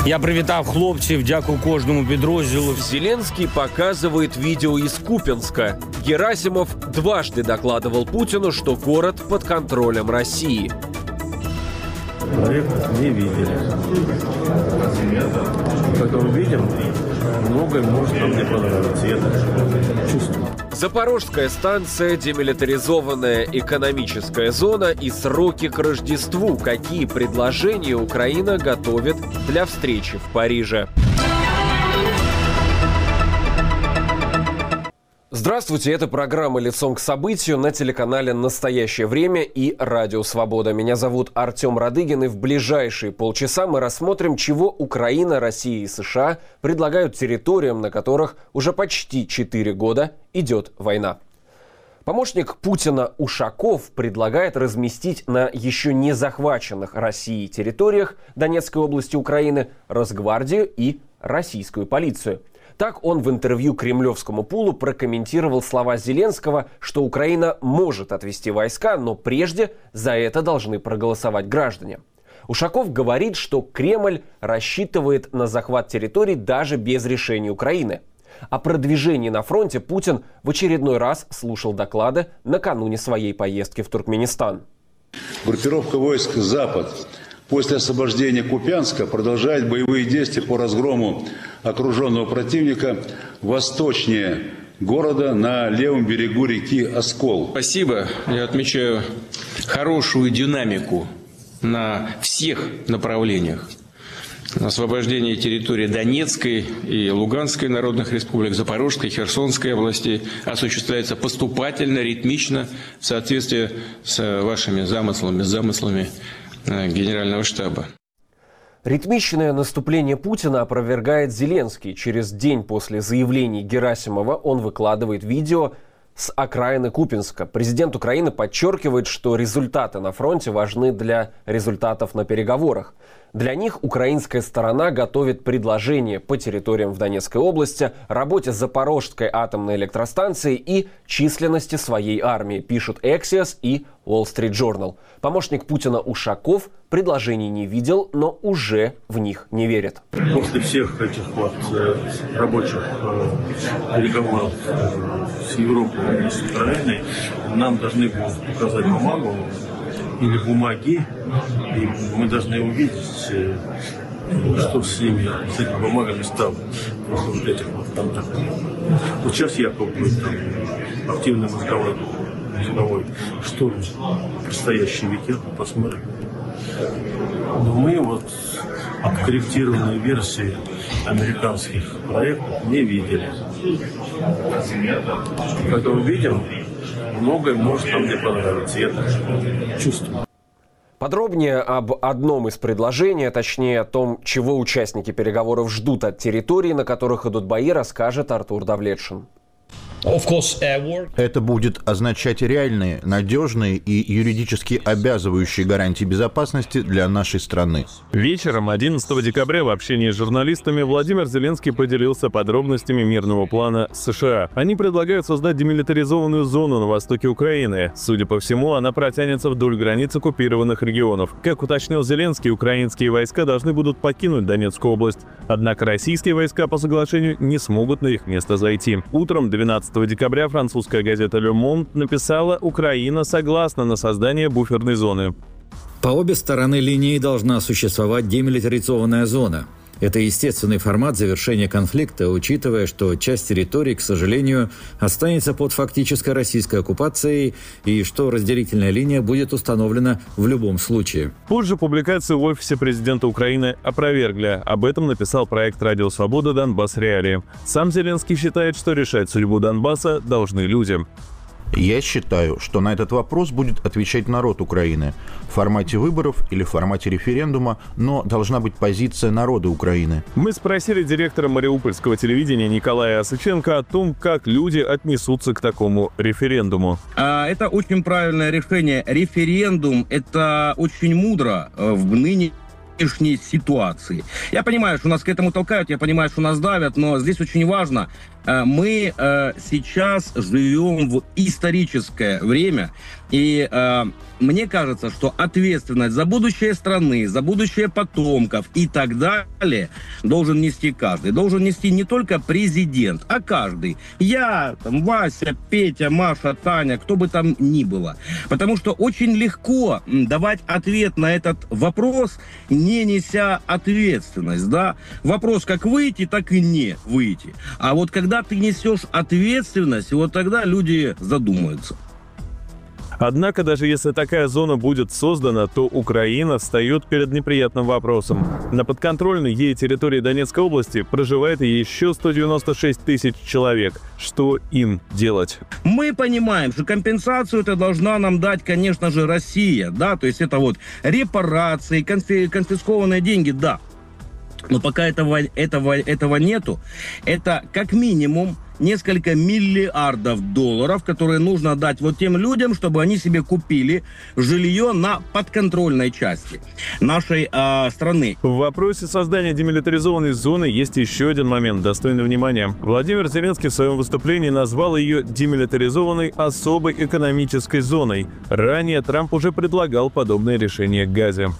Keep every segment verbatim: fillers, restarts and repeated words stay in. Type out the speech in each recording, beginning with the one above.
Я привітав хлопців, дякую кожному підрозділу. Зеленский показывает видео из Купянска. Герасимов дважды докладывал Путину, что город под контролем России. Проект не видели. Поэтому видим, многое может нам не понравиться. Я так чувствую. Запорожская станция, демилитаризованная экономическая зона и сроки к Рождеству. Какие предложения Украина готовит для встречи в Париже? Здравствуйте, это программа «Лицом к событию» на телеканале «Настоящее время» и «Радио Свобода». Меня зовут Артем Радыгин, и в ближайшие полчаса мы рассмотрим, чего Украина, Россия и США предлагают территориям, на которых уже почти четыре года идет война. Помощник Путина Ушаков предлагает разместить на еще не захваченных Россией территориях Донецкой области Украины Росгвардию и российскую полицию. Так он в интервью Кремлевскому пулу прокомментировал слова Зеленского, что Украина может отвести войска, но прежде за это должны проголосовать граждане. Ушаков говорит, что Кремль рассчитывает на захват территорий даже без решения Украины. О продвижении на фронте Путин в очередной раз слушал доклады накануне своей поездки в Туркменистан. Группировка войск «Запад» после освобождения Купянска продолжает боевые действия по разгрому окруженного противника восточнее города на левом берегу реки Оскол. Спасибо. Я отмечаю хорошую динамику на всех направлениях. Освобождение территории Донецкой и Луганской народных республик, Запорожской, Херсонской областей осуществляется поступательно, ритмично, в соответствии с вашими замыслами, с замыслами Генерального штаба. Ритмичное наступление Путина опровергает Зеленский. Через день после заявлений Герасимова он выкладывает видео с окраины Купянска. Президент Украины подчеркивает, что результаты на фронте важны для результатов на переговорах. Для них украинская сторона готовит предложение по территориям в Донецкой области, работе Запорожской атомной электростанции и численности своей армии, пишут Axios и Wall Street Journal. Помощник Путина Ушаков предложений не видел, но уже в них не верит. После всех этих вот рабочих переговоров с Европой и с Украиной нам должны будут показать бумагу или бумаги, и мы должны увидеть, что с ними, с этими бумагами стало. Вот этих вот контактов. Вот сейчас якобы будет там активный разговор деловой, что предстоящий weekend, посмотрим. Но мы вот откорректированные версии американских проектов не видели. Поэтому видим, многое может нам не понравиться. Я так чувствую. Подробнее об одном из предложений, а точнее о том, чего участники переговоров ждут от территорий, на которых идут бои, расскажет Артур Давлетшин. Это будет означать реальные, надежные и юридически обязывающие гарантии безопасности для нашей страны. Вечером одиннадцатого декабря в общении с журналистами Владимир Зеленский поделился подробностями мирного плана США. Они предлагают создать демилитаризованную зону на востоке Украины. Судя по всему, она протянется вдоль границ оккупированных регионов. Как уточнил Зеленский, украинские войска должны будут покинуть Донецкую область. Однако российские войска по соглашению не смогут на их место зайти. Утром двенадцатого декабря французская газета «Le Monde» написала: «Украина согласна на создание буферной зоны». По обе стороны линии должна существовать демилитаризованная зона. Это естественный формат завершения конфликта, учитывая, что часть территории, к сожалению, останется под фактической российской оккупацией и что разделительная линия будет установлена в любом случае. Позже публикацию в офисе президента Украины опровергли. Об этом написал проект «Радио Свобода. Донбасс. Реалии». Сам Зеленский считает, что решать судьбу Донбасса должны люди. Я считаю, что на этот вопрос будет отвечать народ Украины в формате выборов или в формате референдума, но должна быть позиция народа Украины. Мы спросили директора мариупольского телевидения Николая Осыченко о том, как люди отнесутся к такому референдуму. Это очень правильное решение. Референдум – это очень мудро в ныне ситуации. Я понимаю, что нас к этому толкают, я понимаю, что нас давят, но здесь очень важно Мы сейчас живем в историческое время, и мне кажется, что ответственность за будущее страны, за будущее потомков и так далее должен нести каждый. Должен нести не только президент, а каждый. Я, там, Вася, Петя, Маша, Таня, кто бы там ни было. Потому что очень легко давать ответ на этот вопрос, не неся ответственность. Да? Вопрос, как выйти, так и не выйти. А вот когда ты несешь ответственность, вот тогда люди задумаются. Однако, даже если такая зона будет создана, то Украина встает перед неприятным вопросом. На подконтрольной ей территории Донецкой области проживает еще сто девяносто шесть тысяч человек. Что им делать? Мы понимаем, что компенсацию это должна нам дать, конечно же, Россия. Да? То есть это вот репарации, конфи- конфискованные деньги, да. Но пока этого, этого, этого нету, это как минимум несколько миллиардов долларов, которые нужно дать вот тем людям, чтобы они себе купили жилье на подконтрольной части нашей э, страны. В вопросе создания демилитаризованной зоны есть еще один момент, достойный внимания. Владимир Зеленский в своем выступлении назвал ее демилитаризованной особой экономической зоной. Ранее Трамп уже предлагал подобное решение в Газе.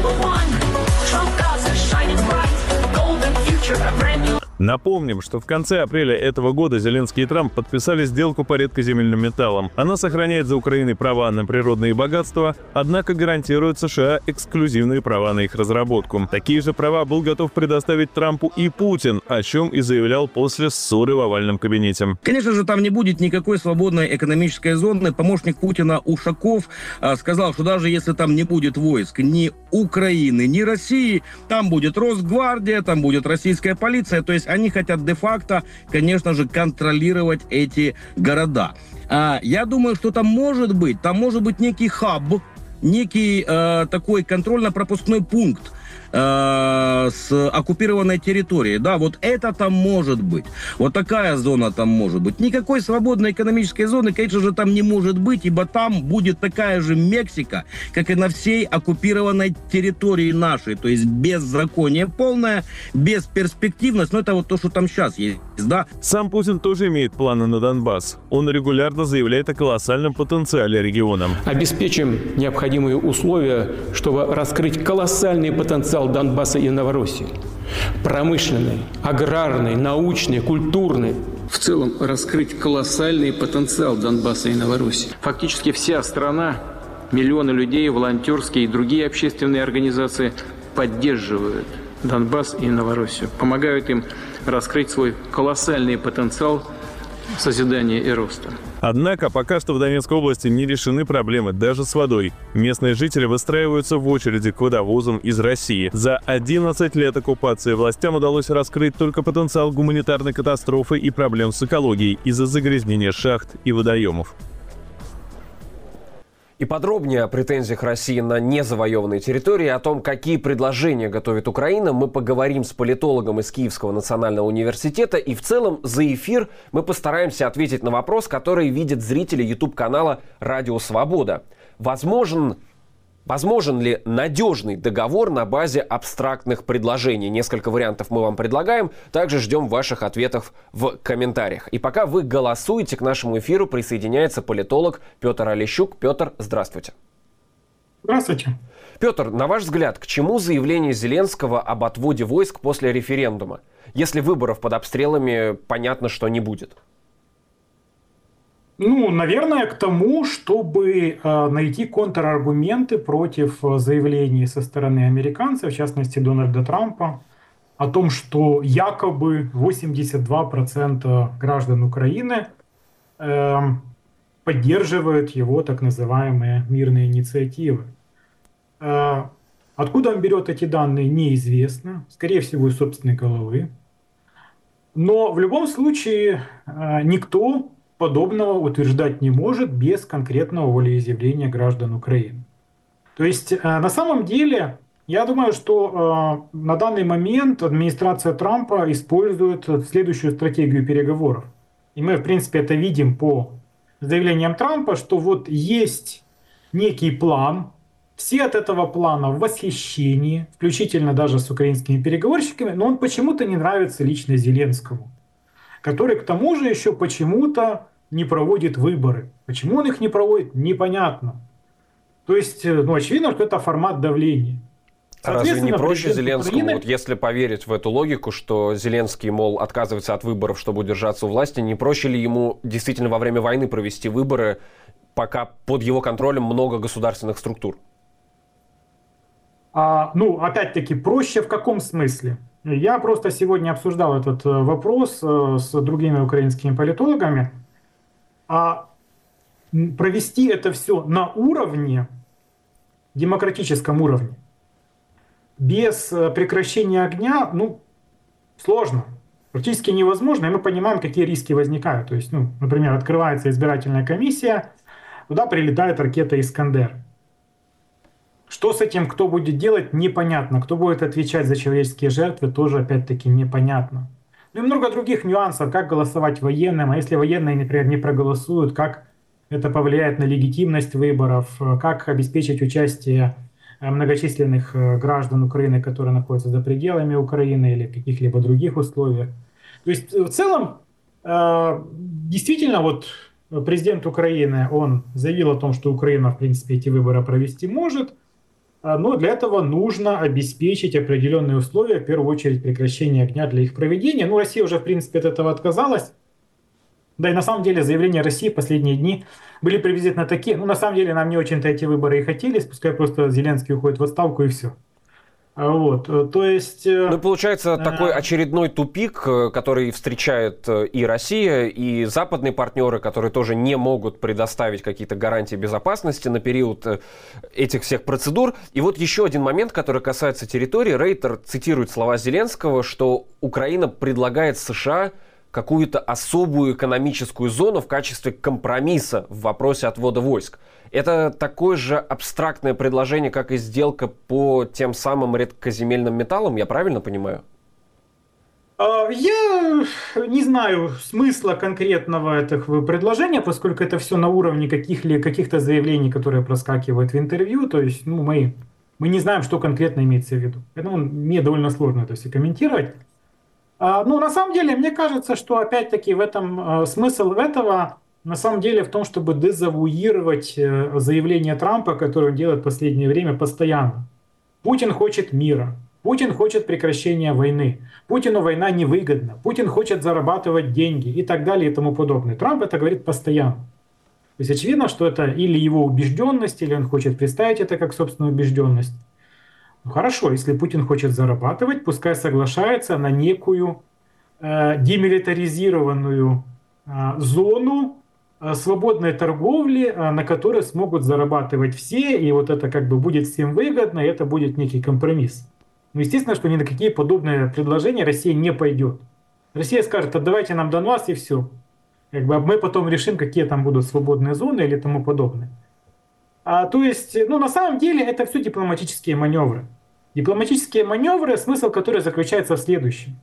Напомним, что в конце апреля этого года Зеленский и Трамп подписали сделку по редкоземельным металлам. Она сохраняет за Украиной права на природные богатства, однако гарантирует США эксклюзивные права на их разработку. Такие же права был готов предоставить Трампу и Путин, о чем и заявлял после ссоры в овальном кабинете. Конечно же, там не будет никакой свободной экономической зоны. Помощник Путина Ушаков а, сказал, что даже если там не будет войск ни Украины, ни России, там будет Росгвардия, там будет российская полиция, то есть они хотят де-факто, конечно же, контролировать эти города. А, я думаю, что там может быть, там может быть некий хаб, некий э, такой контрольно-пропускной пункт э, с оккупированной территорией. Да, вот это там может быть. Вот такая зона там может быть. Никакой свободной экономической зоны, конечно же, там не может быть, ибо там будет такая же Мексика, как и на всей оккупированной территории нашей. То есть беззаконие полное, бесперспективность. Но это вот то, что там сейчас есть. Да? Сам Путин тоже имеет планы на Донбасс. Он регулярно заявляет о колоссальном потенциале региона. Обеспечим необходимые условия, чтобы раскрыть колоссальный потенциал Донбасса и Новороссии. Промышленный, аграрный, научный, культурный. В целом раскрыть колоссальный потенциал Донбасса и Новороссии. Фактически вся страна, миллионы людей, волонтерские и другие общественные организации поддерживают Донбасс и Новороссию, помогают им раскрыть свой колоссальный потенциал созидания и роста. Однако пока что в Донецкой области не решены проблемы даже с водой. Местные жители выстраиваются в очереди к водовозам из России. За одиннадцать лет оккупации властям удалось раскрыть только потенциал гуманитарной катастрофы и проблем с экологией из-за загрязнения шахт и водоемов. И подробнее о претензиях России на незавоеванные территории, о том, какие предложения готовит Украина, мы поговорим с политологом из Киевского национального университета. И в целом за эфир мы постараемся ответить на вопрос, который видят зрители YouTube-канала «Радио Свобода». Возможен... Возможен ли надежный договор на базе абстрактных предложений? Несколько вариантов мы вам предлагаем. Также ждем ваших ответов в комментариях. И пока вы голосуете, к нашему эфиру присоединяется политолог Петр Олещук. Петр, здравствуйте. Здравствуйте. Петр, на ваш взгляд, к чему заявление Зеленского об отводе войск после референдума? Если выборов под обстрелами, понятно, что не будет. Ну, наверное, к тому, чтобы э, найти контраргументы против заявлений со стороны американцев, в частности Дональда Трампа, о том, что якобы восемьдесят два процента граждан Украины э, поддерживают его так называемые мирные инициативы. Э, откуда он берет эти данные, неизвестно. Скорее всего, из собственной головы. Но в любом случае э, никто подобного утверждать не может без конкретного волеизъявления граждан Украины. То есть, на самом деле, я думаю, что на данный момент администрация Трампа использует следующую стратегию переговоров. И мы, в принципе, это видим по заявлениям Трампа, что вот есть некий план, все от этого плана в восхищении, включительно даже с украинскими переговорщиками, но он почему-то не нравится лично Зеленскому. который к тому же еще почему-то не проводит выборы. Почему он их не проводит, непонятно. То есть, ну, очевидно, что это формат давления. Разве не проще Зеленскому, Украины... вот если поверить в эту логику, что Зеленский, мол, отказывается от выборов, чтобы удержаться у власти, не проще ли ему действительно во время войны провести выборы, пока под его контролем много государственных структур? А, ну, опять-таки, проще в каком смысле? Я просто сегодня обсуждал этот вопрос с другими украинскими политологами. А провести это все на уровне, демократическом уровне, без прекращения огня, ну, сложно. Практически невозможно, и мы понимаем, какие риски возникают. То есть, ну, например, открывается избирательная комиссия, туда прилетает ракета «Искандер». Что с этим, кто будет делать, непонятно. Кто будет отвечать за человеческие жертвы, тоже опять-таки непонятно. Ну и много других нюансов, как голосовать военным, а если военные, например, не проголосуют, как это повлияет на легитимность выборов, как обеспечить участие многочисленных граждан Украины, которые находятся за пределами Украины или в каких-либо других условиях. То есть в целом, действительно, вот президент Украины, он заявил о том, что Украина, в принципе, эти выборы провести может, но для этого нужно обеспечить определенные условия, в первую очередь прекращение огня для их проведения. Ну, Россия уже, в принципе, от этого отказалась. Да и на самом деле заявления России в последние дни были приблизительно такие. Ну, на самом деле, нам не очень-то эти выборы и хотелись, пускай просто Зеленский уходит в отставку и все. Вот, то есть... Ну, получается, такой очередной тупик, который встречает и Россия, и западные партнеры, которые тоже не могут предоставить какие-то гарантии безопасности на период этих всех процедур. И вот еще один момент, который касается территории. Рейтер цитирует слова Зеленского, что Украина предлагает США какую-то особую экономическую зону в качестве компромисса в вопросе отвода войск. Это такое же абстрактное предложение, как и сделка по тем самым редкоземельным металлам, я правильно понимаю? Я не знаю смысла конкретного этого предложения, поскольку это все на уровне каких-ли, каких-то заявлений, которые проскакивают в интервью. То есть ну, мы, мы не знаем, что конкретно имеется в виду. Поэтому мне довольно сложно это все комментировать. Ну, на самом деле, мне кажется, что опять-таки в этом смысл этого на самом деле в том, чтобы дезавуировать заявление Трампа, которое он делает в последнее время постоянно. Путин хочет мира, Путин хочет прекращения войны, Путину война невыгодна, Путин хочет зарабатывать деньги и так далее и тому подобное. Трамп это говорит постоянно. То есть очевидно, что это или его убежденность, или он хочет представить это как собственную убежденность. Ну хорошо, если Путин хочет зарабатывать, пускай соглашается на некую э, демилитаризированную э, зону э, свободной торговли, э, на которой смогут зарабатывать все, и вот это как бы будет всем выгодно, и это будет некий компромисс. Но естественно, что ни на какие подобные предложения Россия не пойдет. Россия скажет, отдавайте нам Донбасс и все. Как бы, мы потом решим, какие там будут свободные зоны или тому подобное. А, то есть, ну, на самом деле, это все дипломатические маневры. Дипломатические маневры, смысл которых заключается в следующем.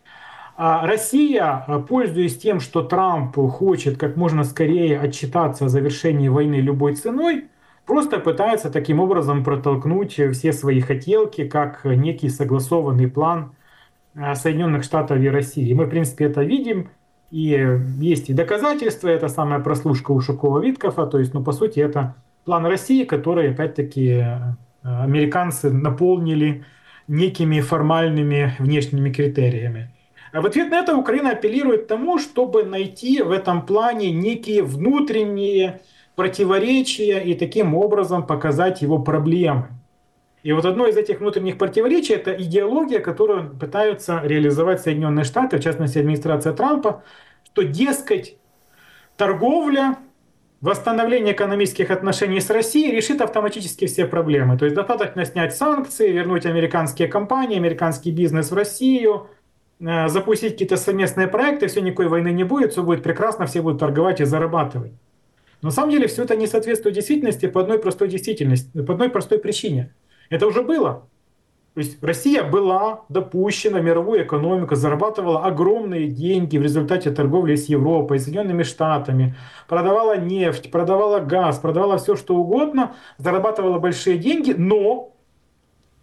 А Россия, пользуясь тем, что Трамп хочет как можно скорее отчитаться о завершении войны любой ценой, просто пытается таким образом протолкнуть все свои хотелки как некий согласованный план Соединенных Штатов и России. Мы, в принципе, это видим. И есть и доказательства, это самая прослушка Ушакова-Виткофа, то есть, ну, по сути, это план России, который, опять-таки, американцы наполнили некими формальными внешними критериями. А в ответ на это Украина апеллирует к тому, чтобы найти в этом плане некие внутренние противоречия и таким образом показать его проблемы. И вот одно из этих внутренних противоречий – это идеология, которую пытаются реализовать Соединенные Штаты, в частности администрация Трампа, что, дескать, торговля, восстановление экономических отношений с Россией решит автоматически все проблемы. То есть достаточно снять санкции, вернуть американские компании, американский бизнес в Россию, запустить какие-то совместные проекты, все, никакой войны не будет, все будет прекрасно, все будут торговать и зарабатывать. Но на самом деле все это не соответствует действительности по одной простой действительности, по одной простой причине. Это уже было. То есть Россия была допущена в мировую экономику, зарабатывала огромные деньги в результате торговли с Европой, с Соединенными Штатами, продавала нефть, продавала газ, продавала все что угодно, зарабатывала большие деньги, но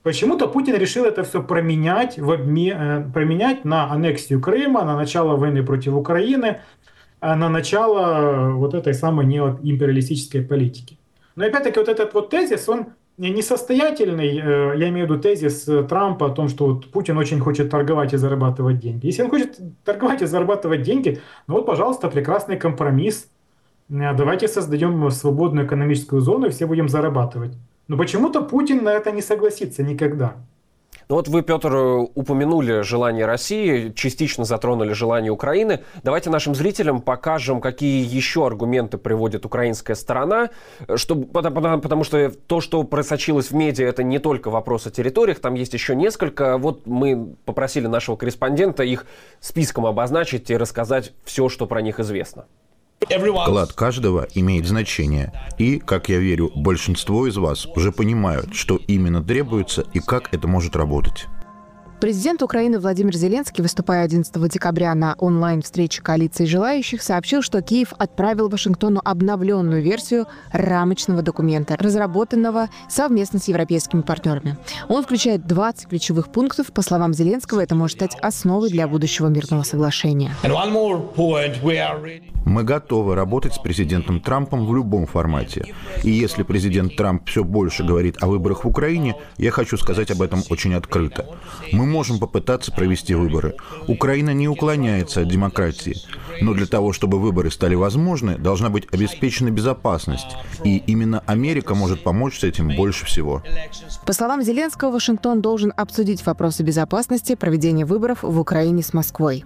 Почему-то Путин решил это все променять, в обме... променять на аннексию Крыма, на начало войны против Украины, на начало вот этой самой неоимпериалистической политики. Но опять-таки вот этот вот тезис, он несостоятельный, я имею в виду тезис Трампа о том, что вот Путин очень хочет торговать и зарабатывать деньги. Если он хочет торговать и зарабатывать деньги, ну вот, пожалуйста, прекрасный компромисс. Давайте создадим свободную экономическую зону и все будем зарабатывать. Но почему-то Путин на это не согласится никогда. Ну вот вы, Петр, упомянули желание России, частично затронули желание Украины. Давайте нашим зрителям покажем, какие еще аргументы приводит украинская сторона, чтобы, потому, потому что то, что просочилось в медиа, это не только вопрос о территориях, там есть еще несколько. Вот мы попросили нашего корреспондента их списком обозначить и рассказать все, что про них известно. Вклад каждого имеет значение. И, как я верю, большинство из вас уже понимают, что именно требуется и как это может работать. Президент Украины Владимир Зеленский, выступая одиннадцатого декабря на онлайн-встрече коалиции желающих, сообщил, что Киев отправил Вашингтону обновленную версию рамочного документа, разработанного совместно с европейскими партнерами. Он включает двадцать ключевых пунктов. По словам Зеленского, это может стать основой для будущего мирного соглашения. Мы готовы работать с президентом Трампом в любом формате. И если президент Трамп все больше говорит о выборах в Украине, я хочу сказать об этом очень открыто. Мы можем попытаться провести выборы. Украина не уклоняется от демократии. Но для того, чтобы выборы стали возможны, должна быть обеспечена безопасность. И именно Америка может помочь с этим больше всего. По словам Зеленского, Вашингтон должен обсудить вопросы безопасности проведения выборов в Украине с Москвой.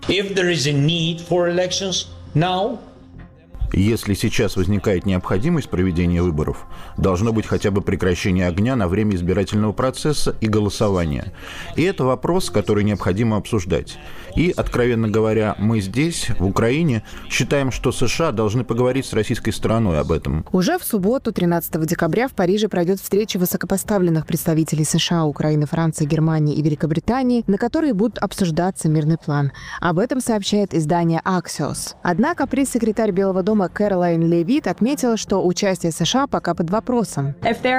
Если сейчас возникает необходимость проведения выборов, должно быть хотя бы прекращение огня на время избирательного процесса и голосования. И это вопрос, который необходимо обсуждать. И, откровенно говоря, мы здесь, в Украине, считаем, что США должны поговорить с российской стороной об этом. Уже в субботу, тринадцатого декабря, в Париже пройдет встреча высокопоставленных представителей США, Украины, Франции, Германии и Великобритании, на которой будут обсуждаться мирный план. Об этом сообщает издание Axios. Однако пресс-секретарь Белого дома Кэролайн Левит отметила, что участие США пока под вопросом.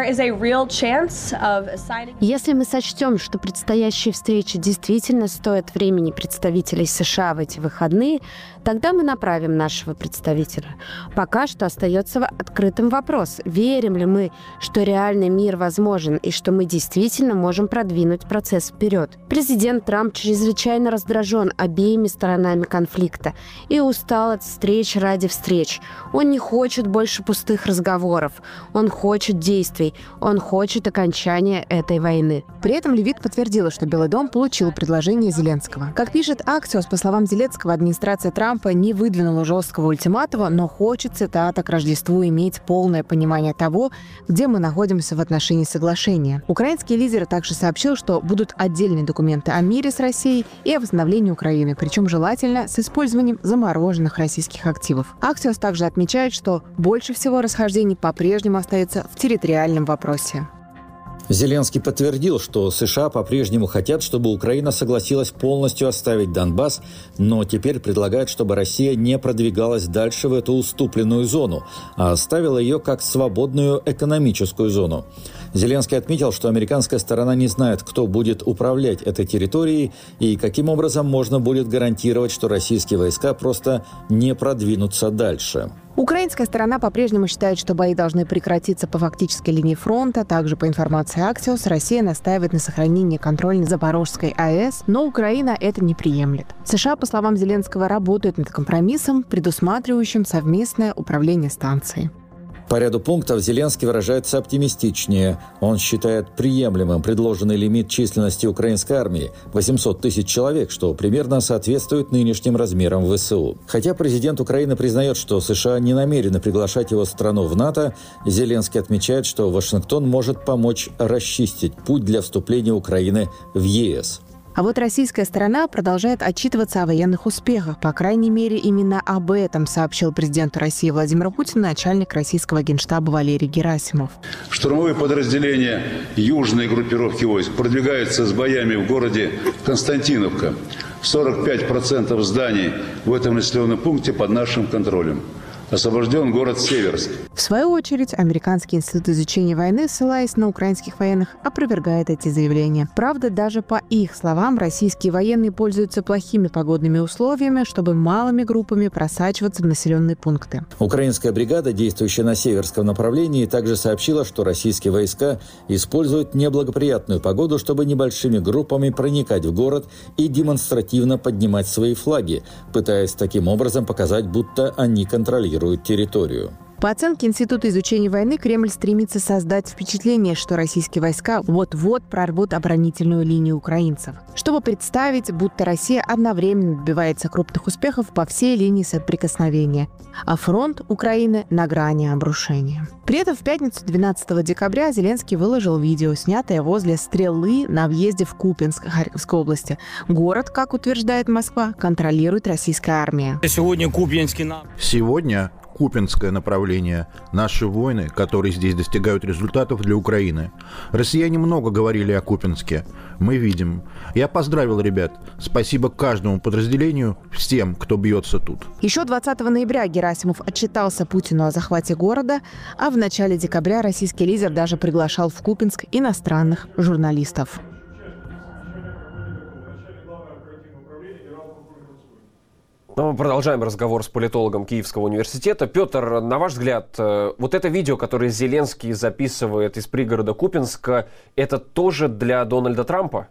Если мы сочтем, что предстоящие встречи действительно стоят времени представителей США в эти выходные, тогда мы направим нашего представителя. Пока что остается открытым вопрос, верим ли мы, что реальный мир возможен и что мы действительно можем продвинуть процесс вперед. Президент Трамп чрезвычайно раздражен обеими сторонами конфликта и устал от встреч ради встреч. Он не хочет больше пустых разговоров. Он хочет действий. Он хочет окончания этой войны. При этом Левит подтвердила, что Белый дом получил предложение Зеленского. Как пишет Axios, по словам Зеленского, администрация Трампа не выдвинула жесткого ультиматума, но хочет, цитата, к Рождеству иметь полное понимание того, где мы находимся в отношении соглашения. Украинский лидер также сообщил, что будут отдельные документы о мире с Россией и о восстановлении Украины, причем желательно с использованием замороженных российских активов. Axios также отмечает, что больше всего расхождений по-прежнему остается в территориальном вопросе. Зеленский подтвердил, что США по-прежнему хотят, чтобы Украина согласилась полностью оставить Донбасс, но теперь предлагают, чтобы Россия не продвигалась дальше в эту уступленную зону, а оставила ее как свободную экономическую зону. Зеленский отметил, что американская сторона не знает, кто будет управлять этой территорией и каким образом можно будет гарантировать, что российские войска просто не продвинутся дальше. Украинская сторона по-прежнему считает, что бои должны прекратиться по фактической линии фронта. Также, по информации Axios, Россия настаивает на сохранении контроля над Запорожской АЭС, но Украина это не приемлет. США, по словам Зеленского, работают над компромиссом, предусматривающим совместное управление станцией. По ряду пунктов Зеленский выражается оптимистичнее. Он считает приемлемым предложенный лимит численности украинской армии – восемьсот тысяч человек, что примерно соответствует нынешним размерам ВСУ. Хотя президент Украины признает, что США не намерены приглашать его страну в НАТО, Зеленский отмечает, что Вашингтон может помочь расчистить путь для вступления Украины в ЕС. А вот российская сторона продолжает отчитываться о военных успехах. По крайней мере, именно об этом сообщил президенту России Владимиру Путину начальник российского генштаба Валерий Герасимов. Штурмовые подразделения южной группировки войск продвигаются с боями в городе Константиновка. сорок пять процентов зданий в этом населенном пункте под нашим контролем. освобожден город Северск. В свою очередь, Американский институт изучения войны, ссылаясь на украинских военных, опровергает эти заявления. Правда, даже по их словам, российские военные пользуются плохими погодными условиями, чтобы малыми группами просачиваться в населенные пункты. Украинская бригада, действующая на северском направлении, также сообщила, что российские войска используют неблагоприятную погоду, чтобы небольшими группами проникать в город и демонстративно поднимать свои флаги, пытаясь таким образом показать, будто они контролируют территорию. По оценке Института изучения войны, Кремль стремится создать впечатление, что российские войска вот-вот прорвут оборонительную линию украинцев, чтобы представить, будто Россия одновременно добивается крупных успехов по всей линии соприкосновения, а фронт Украины на грани обрушения. При этом в пятницу двенадцатого декабря Зеленский выложил видео, снятое возле Стрелы на въезде в Купянск Харьковской области. Город, как утверждает Москва, контролирует российская армия. Сегодня Купянский... Сегодня Купянское направление. Наши воины, которые здесь достигают результатов для Украины. Россияне много говорили о Купянске. Мы видим. Я поздравил ребят. Спасибо каждому подразделению, всем, кто бьется тут. Еще двадцатого ноября Герасимов отчитался Путину о захвате города, а в начале декабря российский лидер даже приглашал в Купянск иностранных журналистов. Но мы продолжаем разговор с политологом Киевского университета. Петр, на ваш взгляд, вот это видео, которое Зеленский записывает из пригорода Купянска, это тоже для Дональда Трампа?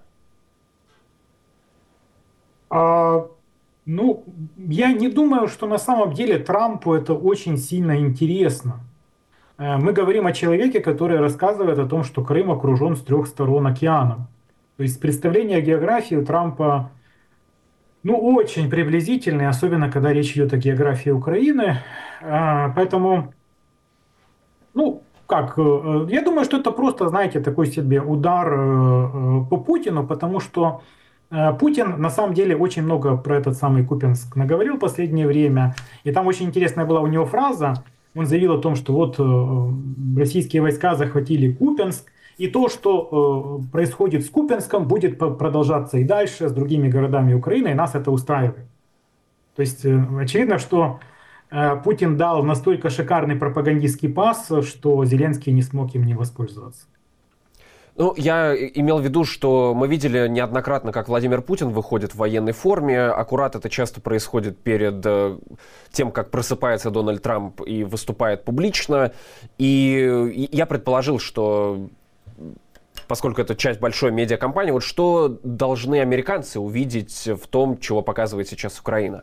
А, ну, я не думаю, что на самом деле Трампу это очень сильно интересно. Мы говорим о человеке, который рассказывает о том, что Крым окружен с трех сторон океаном. То есть представление о географии у Трампа ну, очень приблизительный, особенно когда речь идет о географии Украины. Поэтому, ну, как, я думаю, что это просто, знаете, такой себе удар по Путину, потому что Путин на самом деле очень много про этот самый Купянск наговорил в последнее время. И там очень интересная была у него фраза. Он заявил о том, что вот российские войска захватили Купянск, и то, что э, происходит с Купянском, будет продолжаться и дальше с другими городами Украины, и нас это устраивает. То есть э, очевидно, что э, Путин дал настолько шикарный пропагандистский пас, что Зеленский не смог им не воспользоваться. Ну, я имел в виду, что мы видели неоднократно, как Владимир Путин выходит в военной форме. Аккурат это часто происходит перед э, тем, как просыпается Дональд Трамп и выступает публично. И, и я предположил, что... поскольку это часть большой медиакомпании, вот что должны американцы увидеть в том, чего показывает сейчас Украина?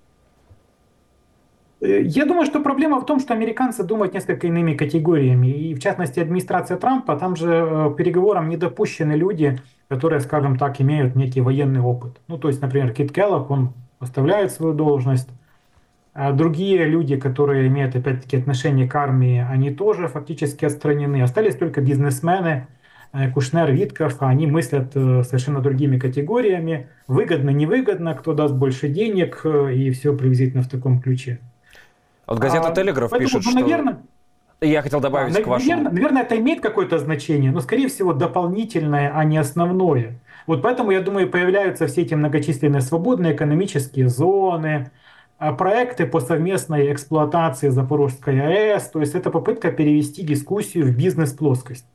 Я думаю, что проблема в том, что американцы думают несколько иными категориями. И в частности, администрация Трампа, там же к переговорам не допущены люди, которые, скажем так, имеют некий военный опыт. Ну, то есть, например, Кит Келлог, он оставляет свою должность. А другие люди, которые имеют, опять-таки, отношение к армии, они тоже фактически отстранены. Остались только бизнесмены, Кушнер, Витков, они мыслят совершенно другими категориями. Выгодно, невыгодно, кто даст больше денег, и все приблизительно в таком ключе. Вот газета «Телеграф» а, пишет, поэтому, ну, наверное, что... Я хотел добавить а, к вашему... Наверное, наверное, это имеет какое-то значение, но, скорее всего, дополнительное, а не основное. Вот поэтому, я думаю, появляются все эти многочисленные свободные экономические зоны, проекты по совместной эксплуатации Запорожской АЭС. То есть это попытка перевести дискуссию в бизнес-плоскость.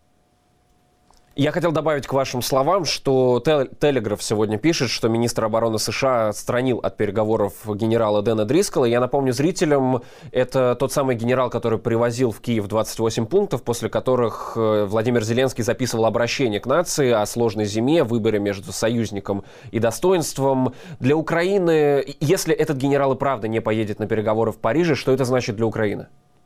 Я хотел добавить к вашим словам, что «Телеграф» сегодня пишет, что министр обороны США отстранил от переговоров генерала Дэна Дрискола. Я напомню зрителям, это тот самый генерал, который привозил в Киев двадцать восемь пунктов, после которых Владимир Зеленский записывал обращение к нации о сложной зиме, выборе между союзником и достоинством. Для Украины, если этот генерал и правда не поедет на переговоры в Париже, что это значит для Украины?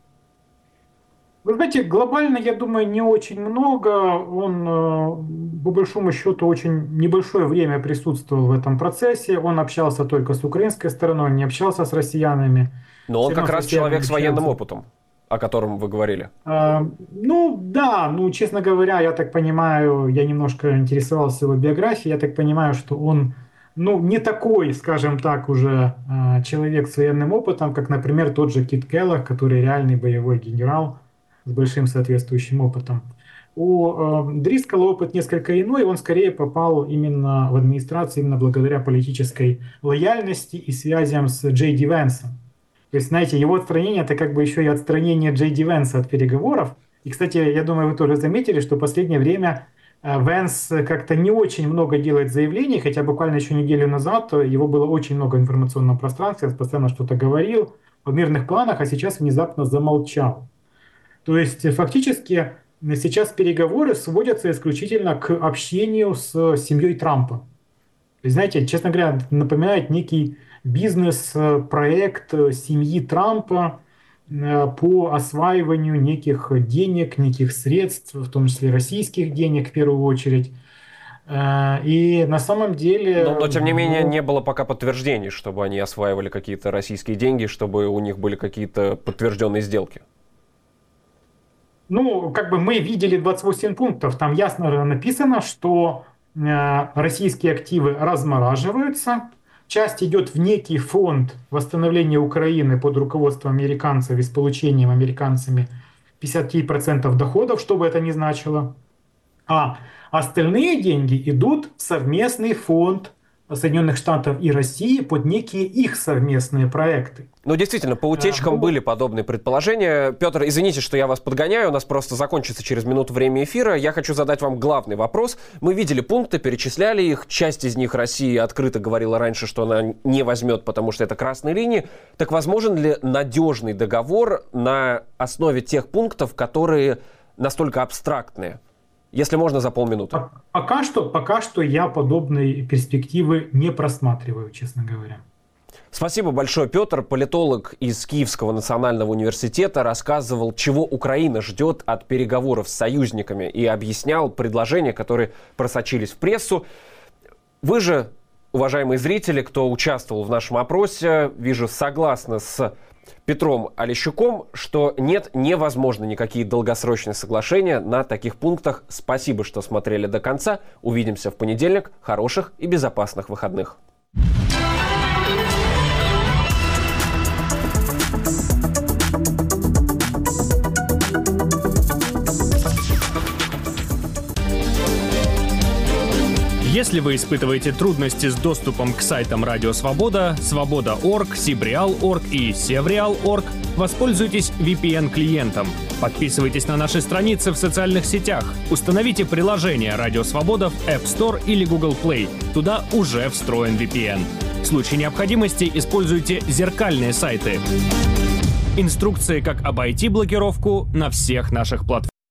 Вы знаете, глобально, я думаю, не очень много. Он, по большому счету, очень небольшое время присутствовал в этом процессе. Он общался только с украинской стороной, не общался с россиянами. Но он как раз человек с военным опытом, о котором вы говорили. А, ну, да, ну, честно говоря, я так понимаю, я немножко интересовался его биографией, я так понимаю, что он, ну, не такой, скажем так, уже человек с военным опытом, как, например, тот же Кит Келлог, который реальный боевой генерал, с большим соответствующим опытом. У э, Дрискола опыт несколько иной, он скорее попал именно в администрацию именно благодаря политической лояльности и связям с Джей Ди Венсом. То есть, знаете, его отстранение – это как бы еще и отстранение Джей Ди Венса от переговоров. И, кстати, я думаю, вы тоже заметили, что в последнее время Венс как-то не очень много делает заявлений, хотя буквально еще неделю назад его было очень много в информационном пространстве, он постоянно что-то говорил о мирных планах, а сейчас внезапно замолчал. То есть фактически сейчас переговоры сводятся исключительно к общению с семьей Трампа. То есть, знаете, честно говоря, напоминает некий бизнес-проект семьи Трампа по осваиванию неких денег, неких средств, в том числе российских денег в первую очередь. И на самом деле... Но, но тем не менее не было пока подтверждений, чтобы они осваивали какие-то российские деньги, чтобы у них были какие-то подтвержденные сделки. Ну, как бы мы видели двадцать восемь пунктов, там ясно написано, что российские активы размораживаются, часть идет в некий фонд восстановления Украины под руководством американцев и с получением американцами пятьдесят три процента доходов, что бы это ни значило. А остальные деньги идут в совместный фонд Соединенных Штатов и России под некие их совместные проекты. Ну, действительно, по утечкам а, были подобные предположения. Петр, извините, что я вас подгоняю, у нас просто закончится через минуту время эфира. Я хочу задать вам главный вопрос. Мы видели пункты, перечисляли их. Часть из них Россия открыто говорила раньше, что она не возьмет, потому что это красные линии. Так возможен ли надежный договор на основе тех пунктов, которые настолько абстрактные? Если можно, за полминуты. Пока что, пока что я подобной перспективы не просматриваю, честно говоря. Спасибо большое, Петр. Политолог из Киевского национального университета рассказывал, чего Украина ждет от переговоров с союзниками, и объяснял предложения, которые просочились в прессу. Вы же, уважаемые зрители, кто участвовал в нашем опросе, вижу, согласны с Петром Олещуком, что нет, невозможно никакие долгосрочные соглашения на таких пунктах. Спасибо, что смотрели до конца. Увидимся в понедельник. Хороших и безопасных выходных. Если вы испытываете трудности с доступом к сайтам Радио Свобода, Свобода точка орг, Сибреал точка орг и Севреал точка орг, воспользуйтесь ви пи эн-клиентом. Подписывайтесь на наши страницы в социальных сетях. Установите приложение Радио Свобода в App Store или Google Play. Туда уже встроен ви пи эн. В случае необходимости используйте зеркальные сайты. Инструкции, как обойти блокировку, на всех наших платформах.